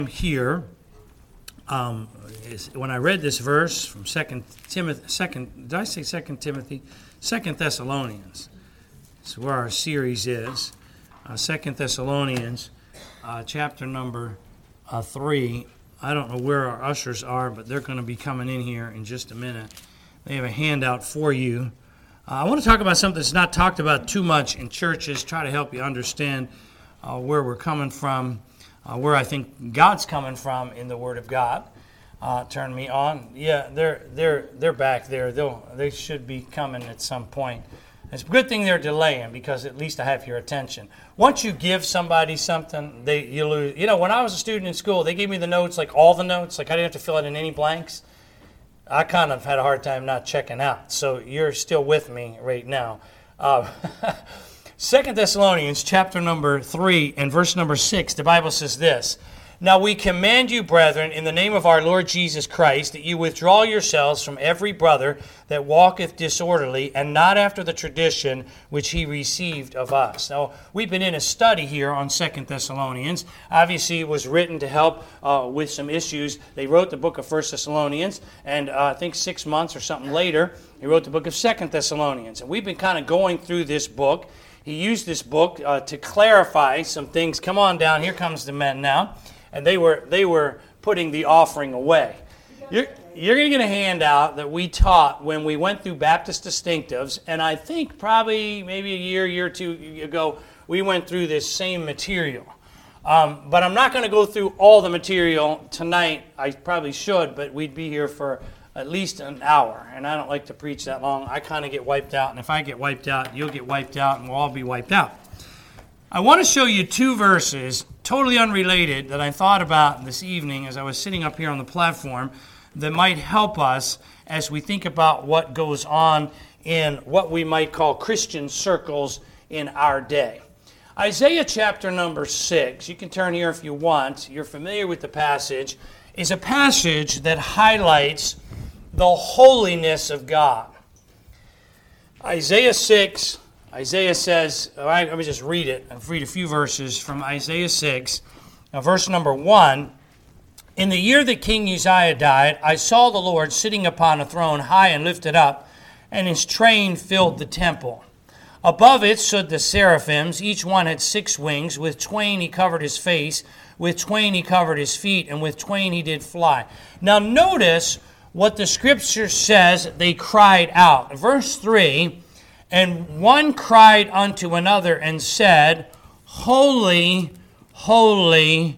Here, when I read this verse from Second Thessalonians. This is where our series is. 2 Thessalonians, chapter number 3. I don't know where our ushers are, but they're going to be coming in here in just a minute. They have a handout for you. I want to talk about something that's not talked about too much in churches, try to help you understand where we're coming from. Where I think God's coming from in the Word of God. Turn me on. Yeah, they're back there. They should be coming at some point. It's a good thing they're delaying because at least I have your attention. Once you give somebody something, you lose. You know, when I was a student in school, they gave me the notes, like all the notes, like I didn't have to fill out in any blanks. I kind of had a hard time not checking out. So you're still with me right now. 2 Thessalonians chapter number 3 and verse number 6, the Bible says this, "Now we command you, brethren, in the name of our Lord Jesus Christ, that you withdraw yourselves from every brother that walketh disorderly, and not after the tradition which he received of us." Now, we've been in a study here on 2 Thessalonians. Obviously, it was written to help with some issues. They wrote the book of 1 Thessalonians, and I think 6 months or something later, he wrote the book of 2 Thessalonians. And we've been kind of going through this book. He used this book to clarify some things. Come on down. Here comes the men now. And they were putting the offering away. You're going to get a handout that we taught when we went through Baptist Distinctives. And I think probably maybe a year or two ago, we went through this same material. But I'm not going to go through all the material tonight. I probably should, but we'd be here for at least an hour, and I don't like to preach that long. I kind of get wiped out, and if I get wiped out, you'll get wiped out, and we'll all be wiped out. I want to show you two verses, totally unrelated, that I thought about this evening as I was sitting up here on the platform that might help us as we think about what goes on in what we might call Christian circles in our day. Isaiah chapter number 6, you can turn here if you want, you're familiar with the passage, is a passage that highlights the holiness of God. Isaiah 6, Isaiah says, let me just read it. I'll read a few verses from Isaiah 6. Now, verse number 1, "In the year that King Uzziah died, I saw the Lord sitting upon a throne high and lifted up, and his train filled the temple. Above it stood the seraphims, each one had 6 wings. With twain he covered his face, with twain he covered his feet, and with twain he did fly." Now notice what the scripture says they cried out. Verse 3, "And one cried unto another and said, Holy, holy,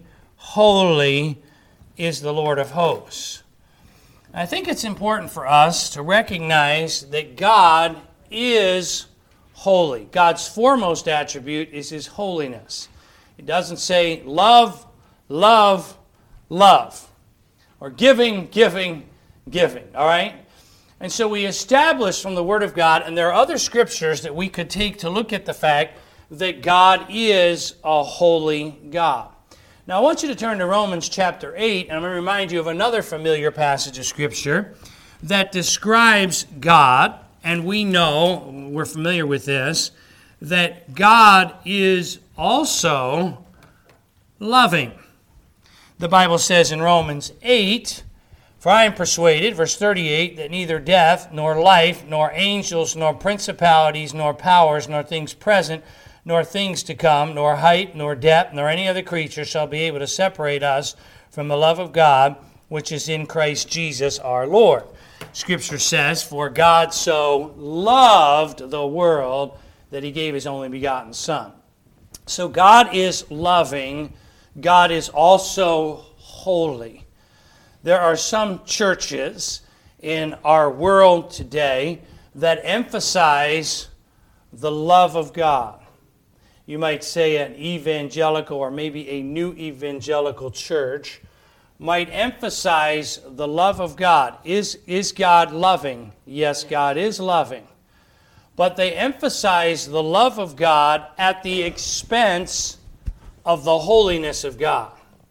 holy is the Lord of hosts." I think it's important for us to recognize that God is holy. God's foremost attribute is his holiness. It doesn't say love, love, love, or giving, giving, giving, all right? And so we establish from the Word of God, and there are other scriptures that we could take to look at the fact that God is a holy God. Now I want you to turn to Romans chapter 8, and I'm going to remind you of another familiar passage of Scripture that describes God, and we know, we're familiar with this, that God is also loving. The Bible says in Romans 8, "For I am persuaded," verse 38, "that neither death, nor life, nor angels, nor principalities, nor powers, nor things present, nor things to come, nor height, nor depth, nor any other creature shall be able to separate us from the love of God, which is in Christ Jesus our Lord." Scripture says, "For God so loved the world that he gave his only begotten Son." So God is loving. God is also holy. There are some churches in our world today that emphasize the love of God. You might say an evangelical or maybe a new evangelical church might emphasize the love of God. Is God loving? Yes, God is loving. But they emphasize the love of God at the expense of the holiness of God.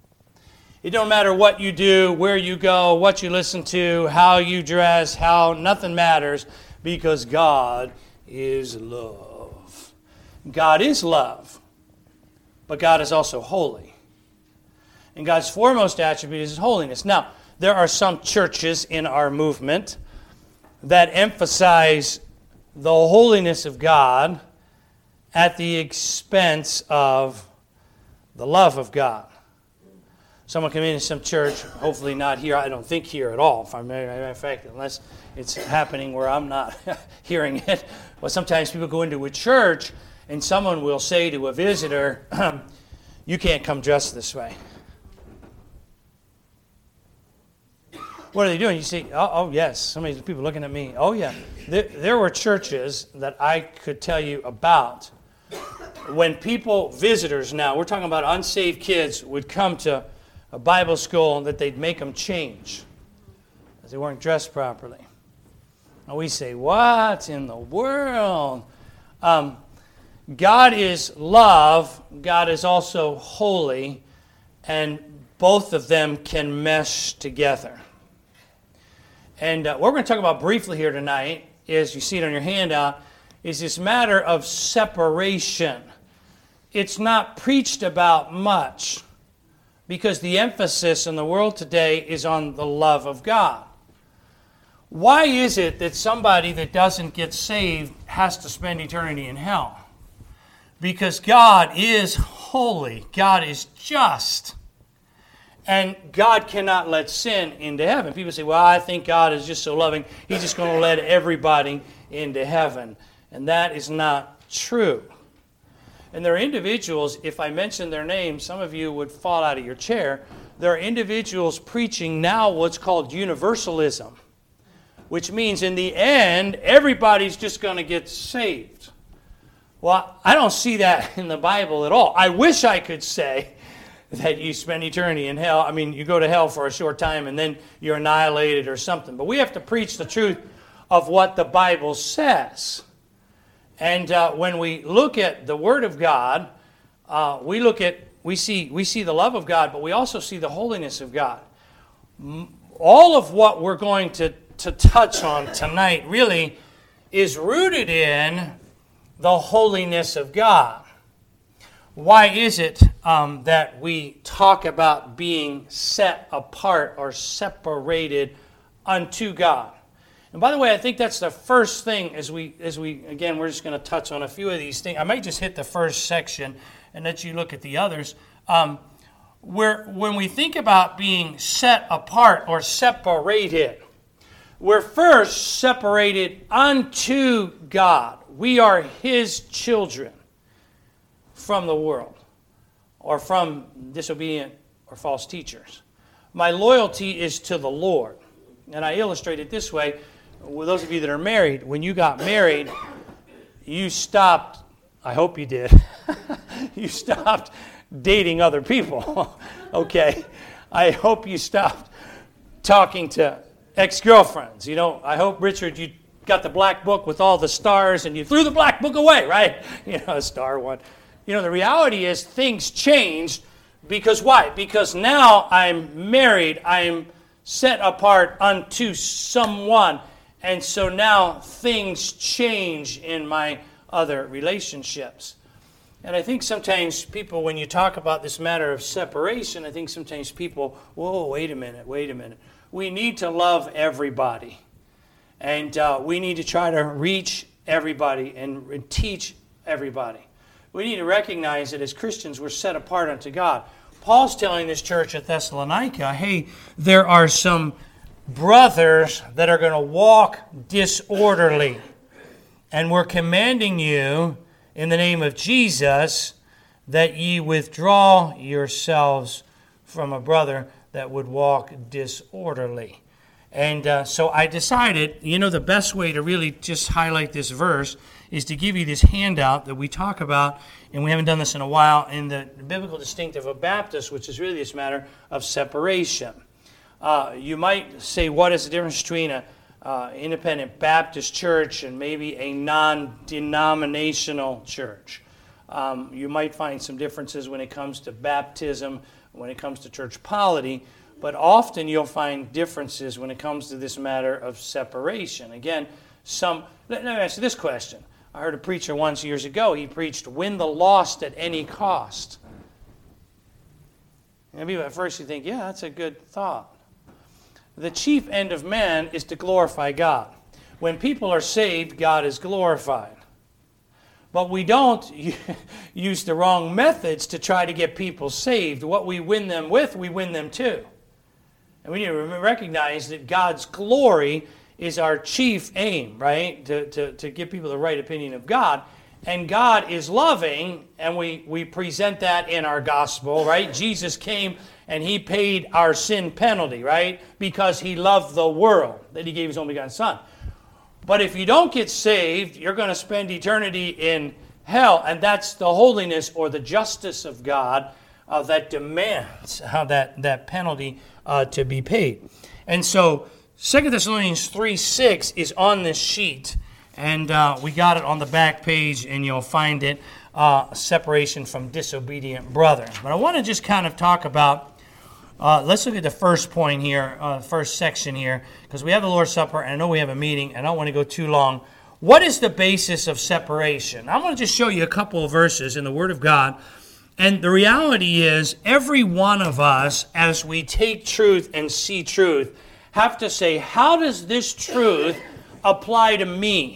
It don't matter what you do, where you go, what you listen to, how you dress, nothing matters because God is love. God is love, but God is also holy. And God's foremost attribute is His holiness. Now, there are some churches in our movement that emphasize the holiness of God at the expense of the love of God. Someone come into some church, hopefully not here, I don't think here at all, in fact, unless it's happening where I'm not hearing it. But sometimes people go into a church and someone will say to a visitor, you can't come dressed this way. What are they doing? You see, oh yes, some of these people looking at me. Oh yeah, there were churches that I could tell you about when visitors now, we're talking about unsaved kids, would come to a Bible school that they'd make them change because they weren't dressed properly. And we say, what in the world? God is love. God is also holy. And both of them can mesh together. And what we're going to talk about briefly here tonight, is you see it on your handout, is this matter of separation. It's not preached about much because the emphasis in the world today is on the love of God. Why is it that somebody that doesn't get saved has to spend eternity in hell? Because God is holy. God is just. And God cannot let sin into heaven. People say, well, I think God is just so loving, He's just going to let everybody into heaven. And that is not true. And there are individuals, if I mention their names, some of you would fall out of your chair. There are individuals preaching now what's called universalism, which means in the end, everybody's just going to get saved. Well, I don't see that in the Bible at all. I wish I could say that you spend eternity in hell. I mean, you go to hell for a short time and then you're annihilated or something. But we have to preach the truth of what the Bible says. And when we look at the Word of God, we see the love of God, but we also see the holiness of God. All of what we're going to touch on tonight really is rooted in the holiness of God. Why is it that we talk about being set apart or separated unto God? And by the way, I think that's the first thing as we again, we're just going to touch on a few of these things. I might just hit the first section and let you look at the others. When we think about being set apart or separated, we're first separated unto God. We are His children from the world or from disobedient or false teachers. My loyalty is to the Lord. And I illustrate it this way. With those of you that are married, when you got married, you stopped, I hope you did, you stopped dating other people. Okay? I hope you stopped talking to ex-girlfriends. I hope, Richard, you got the black book with all the stars and you threw the black book away, right? A star one. The reality is things changed because why? Because now I'm married, I'm set apart unto someone. And so now things change in my other relationships. And I think sometimes people, when you talk about this matter of separation, I think sometimes people, whoa, wait a minute. We need to love everybody. And we need to try to reach everybody and teach everybody. We need to recognize that as Christians, we're set apart unto God. Paul's telling this church at Thessalonica, hey, there are some brothers that are going to walk disorderly. And we're commanding you in the name of Jesus that ye withdraw yourselves from a brother that would walk disorderly. And so I decided, the best way to really just highlight this verse is to give you this handout that we talk about, and we haven't done this in a while, in the biblical distinctive of Baptist, which is really this matter of separation. You might say, what is the difference between an independent Baptist church and maybe a non-denominational church? You might find some differences when it comes to baptism, when it comes to church polity, but often you'll find differences when it comes to this matter of separation. Again, let me ask you this question. I heard a preacher once years ago, he preached, win the lost at any cost. And maybe at first you think, yeah, that's a good thought. The chief end of man is to glorify God. When people are saved, God is glorified. But we don't use the wrong methods to try to get people saved. What we win them with, we win them to. And we need to recognize that God's glory is our chief aim, right? To give people the right opinion of God. And God is loving, and we present that in our gospel, right? Jesus came and he paid our sin penalty, right? Because he loved the world, that he gave his only begotten Son. But if you don't get saved, you're going to spend eternity in hell, and that's the holiness or the justice of God that demands that penalty to be paid. And so 2 Thessalonians 3:6 is on this sheet, and we got it on the back page, and you'll find it, separation from disobedient brothers. But I want to just kind of talk about, let's look at the first point here, first section here, because we have the Lord's Supper, and I know we have a meeting, and I don't want to go too long. What is the basis of separation? I'm going to just show you a couple of verses in the Word of God. And the reality is, every one of us, as we take truth and see truth, have to say, how does this truth apply to me?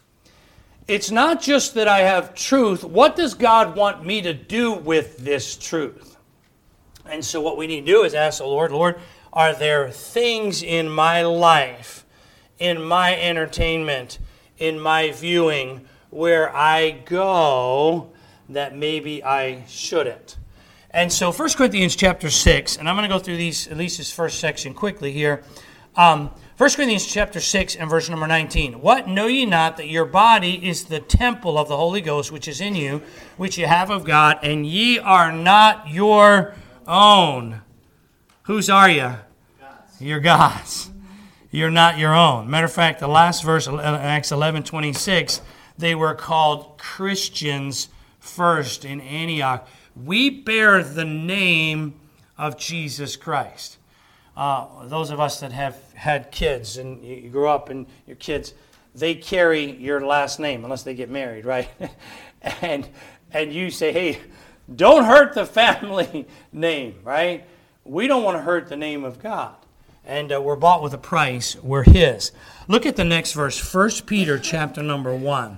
It's not just that I have truth. What does God want me to do with this truth? And so what we need to do is ask the Lord, Lord, are there things in my life, in my entertainment, in my viewing, where I go that maybe I shouldn't? And so 1 Corinthians chapter 6, and I'm going to go through these, at least this first section quickly here. 1 Corinthians chapter 6 and verse number 19. What, know ye not that your body is the temple of the Holy Ghost, which is in you, which ye have of God, and ye are not your own? Whose are you? God's. You're God's. You're not your own. Matter of fact, the last verse, Acts 11:26, they were called Christians first in Antioch. We bear the name of Jesus Christ. Those of us that have had kids and you grew up and your kids, they carry your last name unless they get married, right? and you say, hey, don't hurt the family name, right? We don't want to hurt the name of God. And we're bought with a price. We're His. Look at the next verse, 1 Peter chapter number 1.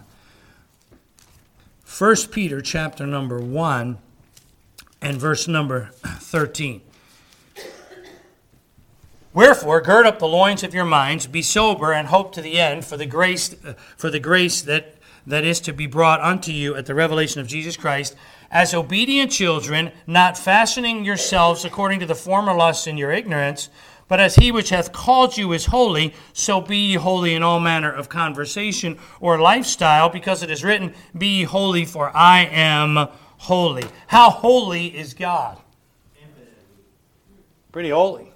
1 Peter chapter number 1 and verse number 13. Wherefore, gird up the loins of your minds, be sober, and hope to the end for the grace that is to be brought unto you at the revelation of Jesus Christ, as obedient children, not fashioning yourselves according to the former lusts in your ignorance, but as he which hath called you is holy, so be ye holy in all manner of conversation or lifestyle, because it is written, be ye holy, for I am holy. How holy is God? Pretty holy.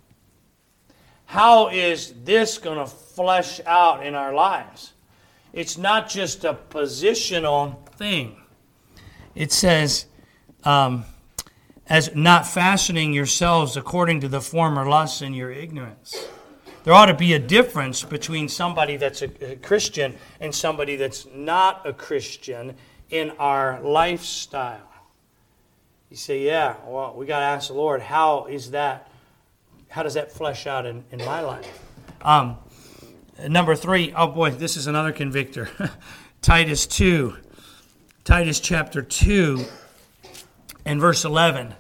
How is this going to flesh out in our lives? It's not just a positional thing. It says, as not fashioning yourselves according to the former lusts in your ignorance. There ought to be a difference between somebody that's a Christian and somebody that's not a Christian in our lifestyle. You say, yeah, well, we got to ask the Lord, how does that flesh out in my life? Number 3, oh boy, this is another convictor. Titus chapter 2 and verse 11.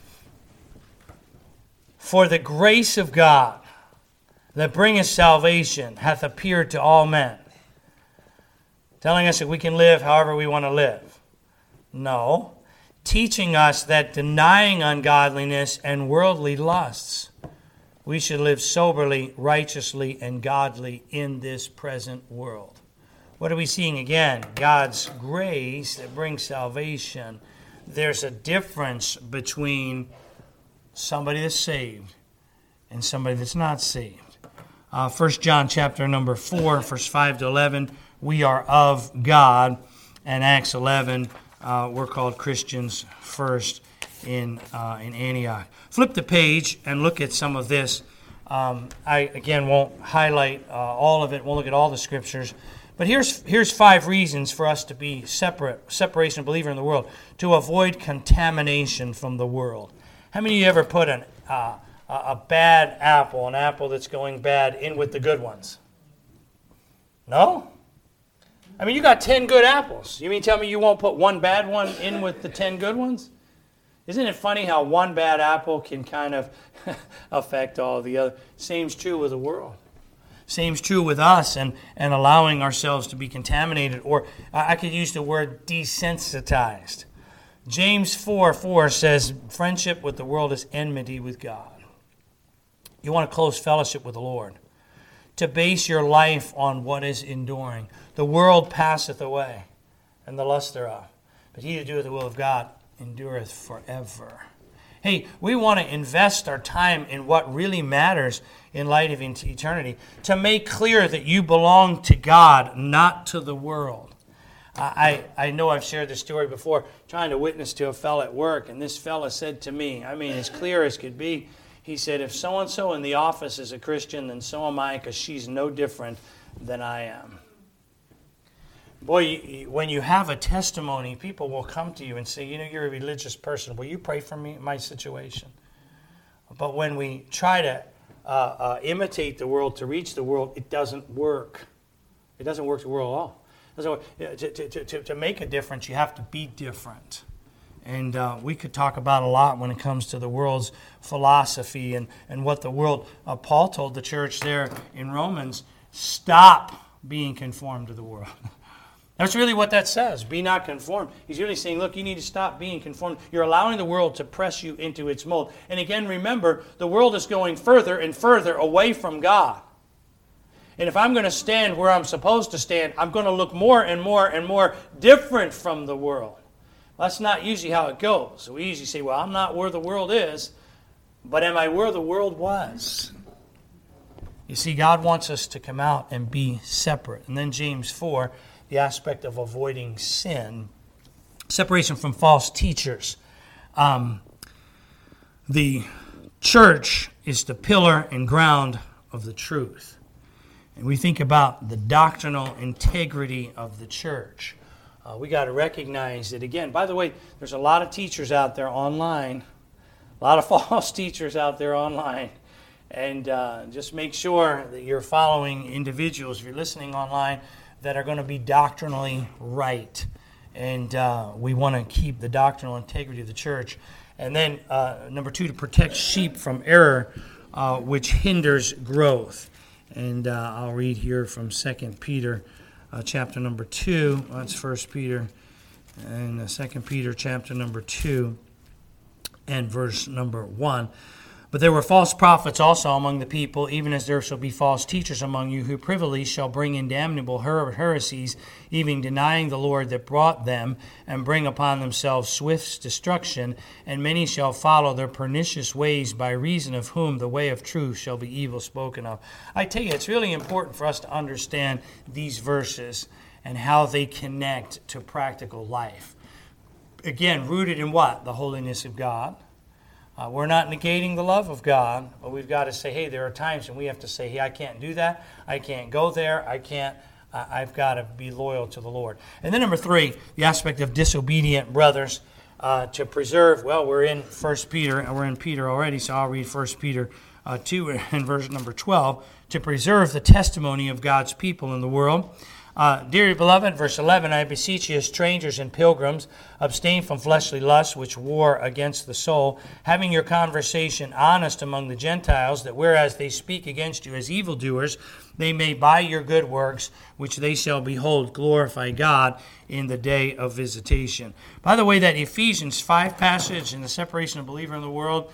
For the grace of God that bringeth salvation hath appeared to all men. Telling us that we can live however we want to live. No. Teaching us that denying ungodliness and worldly lusts, we should live soberly, righteously, and godly in this present world. What are we seeing again? God's grace that brings salvation. There's a difference between somebody that's saved and somebody that's not saved. 1 John chapter number 4, verse 5 to 11, we are of God. And Acts 11, we're called Christians first in Antioch. Flip the page and look at some of this. I, again, won't highlight all of it. Won't look at all the scriptures. But here's 5 reasons for us to be separation of believer in the world, to avoid contamination from the world. How many of you ever put a bad apple, an apple that's going bad, in with the good ones? No? I mean, you got 10 good apples. You mean tell me you won't put one bad one in with the 10 good ones? Isn't it funny how one bad apple can kind of affect all the other? Same's true with the world. Same's true with us and allowing ourselves to be contaminated. Or I could use the word desensitized. James 4:4 says, friendship with the world is enmity with God. You want a close fellowship with the Lord. To base your life on what is enduring. The world passeth away, and the lust thereof. But he that doeth the will of God endureth forever. Hey, we want to invest our time in what really matters in light of eternity, to make clear that you belong to God, not to the world. I know I've shared this story before, trying to witness to a fella at work, and this fella said to me, I mean, as clear as could be, he said, if so-and-so in the office is a Christian, then so am I, because she's no different than I am. Boy, when you have a testimony, people will come to you and say, you're a religious person. Will you pray for me, my situation? But when we try to imitate the world to reach the world, it doesn't work. It doesn't work the world at all. To make a difference, you have to be different. And we could talk about a lot when it comes to the world's philosophy and what the world, Paul told the church there in Romans, stop being conformed to the world. That's really what that says, be not conformed. He's really saying, look, you need to stop being conformed. You're allowing the world to press you into its mold. And again, remember, the world is going further and further away from God. And if I'm going to stand where I'm supposed to stand, I'm going to look more and more and more different from the world. That's not usually how it goes. We usually say, well, I'm not where the world is, but am I where the world was? You see, God wants us to come out and be separate. And then James 4, the aspect of avoiding sin, separation from false teachers. The church is the pillar and ground of the truth. And we think about the doctrinal integrity of the church. We got to recognize that, again, by the way, there's a lot of teachers out there online, a lot of false teachers out there online. And just make sure that you're following individuals, if you're listening online, that are going to be doctrinally right. And we want to keep the doctrinal integrity of the church. And then, number 2, to protect sheep from error, which hinders growth. And I'll read here from 2 Peter chapter number 2. That's 1 Peter. And 2 Peter chapter number 2 and verse number 1. But there were false prophets also among the people, even as there shall be false teachers among you, who privily shall bring in damnable heresies, even denying the Lord that brought them, and bring upon themselves swift destruction. And many shall follow their pernicious ways, by reason of whom the way of truth shall be evil spoken of. I tell you, it's really important for us to understand these verses and how they connect to practical life. Again, rooted in what? The holiness of God. We're not negating the love of God, but we've got to say, hey, there are times when we have to say, hey, I can't do that. I can't go there. I've got to be loyal to the Lord. And then number 3, the aspect of disobedient brothers to preserve. Well, we're in 1 Peter, and we're in Peter already, so I'll read 1 Peter 2 and verse number 12. To preserve the testimony of God's people in the world. Dearly beloved, verse 11, I beseech you as strangers and pilgrims, abstain from fleshly lusts which war against the soul, having your conversation honest among the Gentiles, that whereas they speak against you as evildoers, they may by your good works, which they shall behold, glorify God in the day of visitation. By the way, that Ephesians 5 passage in the separation of believer in the world,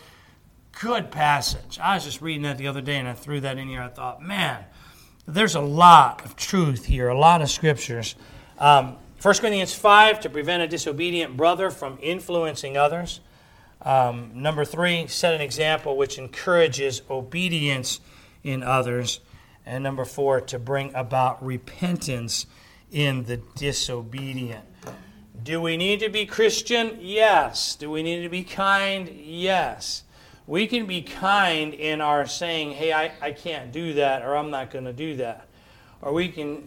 good passage. I was just reading that the other day, and I threw that in here. I thought, man, there's a lot of truth here, a lot of scriptures. 1 Corinthians 5, to prevent a disobedient brother from influencing others. Number 3, set an example which encourages obedience in others. And number 4, to bring about repentance in the disobedient. Do we need to be Christian? Yes. Do we need to be kind? Yes. We can be kind in our saying, hey, I can't do that, or I'm not going to do that. Or we can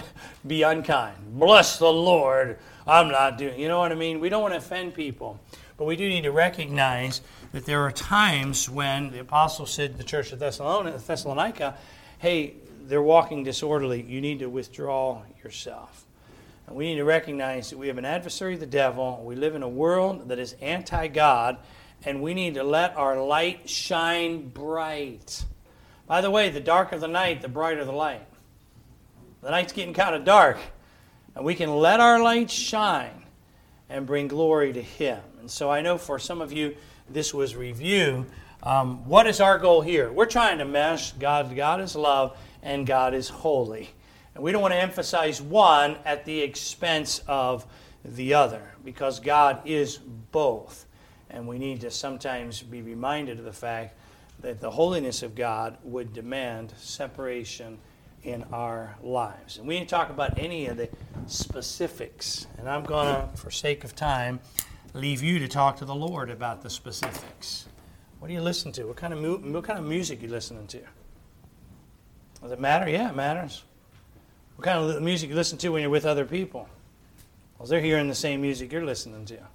be unkind. Bless the Lord, I'm not doing. You know what I mean? We don't want to offend people. But we do need to recognize that there are times when the apostle said to the church of Thessalonica, hey, they're walking disorderly. You need to withdraw yourself. And we need to recognize that we have an adversary, the devil. We live in a world that is anti-God, and we need to let our light shine bright. By the way, the darker the night, the brighter the light. The night's getting kind of dark, and we can let our light shine and bring glory to Him. And so I know for some of you, this was review. What is our goal here? We're trying to mesh God. God is love, and God is holy. And we don't want to emphasize one at the expense of the other, because God is both. And we need to sometimes be reminded of the fact that the holiness of God would demand separation in our lives. And we didn't talk about any of the specifics. And I'm going to, for sake of time, leave you to talk to the Lord about the specifics. What do you listen to? What kind of music are you listening to? Does it matter? Yeah, it matters. What kind of music you listen to when you're with other people? Well, they're hearing the same music you're listening to.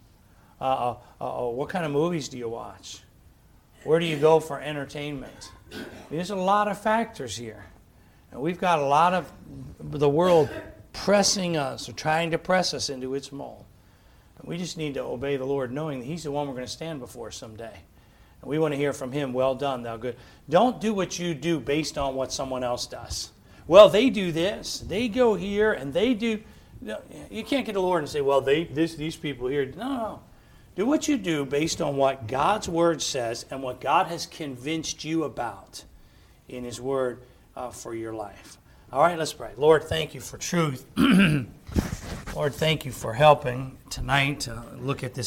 What kind of movies do you watch? Where do you go for entertainment? I mean, there's a lot of factors here. And we've got a lot of the world pressing us or trying to press us into its mold. And we just need to obey the Lord, knowing that He's the one we're going to stand before someday. And we want to hear from Him, well done, thou good. Don't do what you do based on what someone else does. Well, they do this, they go here, and they do. You can't get the Lord and say, well, these people here. No. Do what you do based on what God's Word says and what God has convinced you about in His Word for your life. All right, let's pray. Lord, thank You for truth. Lord, thank You for helping tonight to look at this